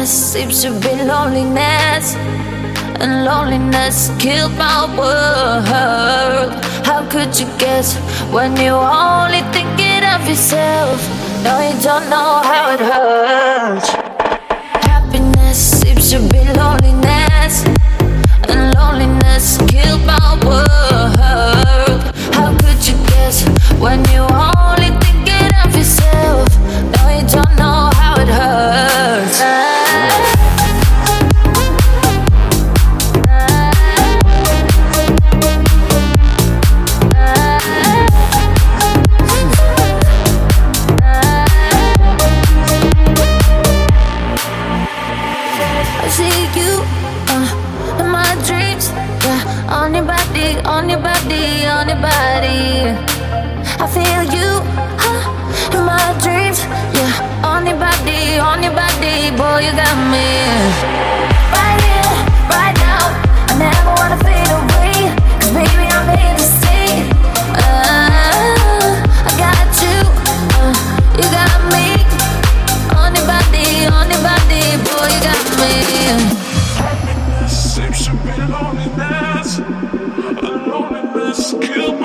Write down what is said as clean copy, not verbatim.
seems to be loneliness, and loneliness killed my world. How could you guess when you're only thinking of yourself? No, you don't know how it hurts. Happiness seems to be loneliness, and loneliness killed my world. How could you guess when you're only thinking of yourself? No, you don't know how it hurts. I see you in my dreams, yeah, on your body, on your body, on your body. I feel you in my dreams, yeah, on your body, boy, you got me. Right here, right now, I never wanna fade away, 'cause baby, I'm here to stay. I got you, you got me. On your body, boy, you got me. Happiness seems to be loneliness, and loneliness kills